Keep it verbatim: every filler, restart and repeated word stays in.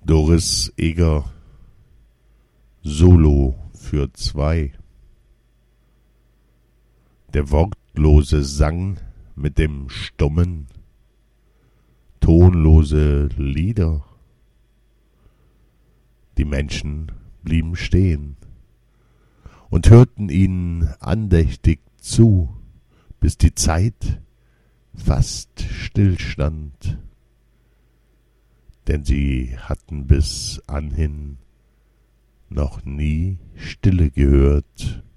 Doris Eger Solo für zwei. Der wortlose sang mit dem stummen, tonlose Lieder. Die Menschen blieben stehen und hörten ihnen andächtig zu, bis die Zeit fast stillstand, denn sie hatten bis anhin noch nie Stille gehört.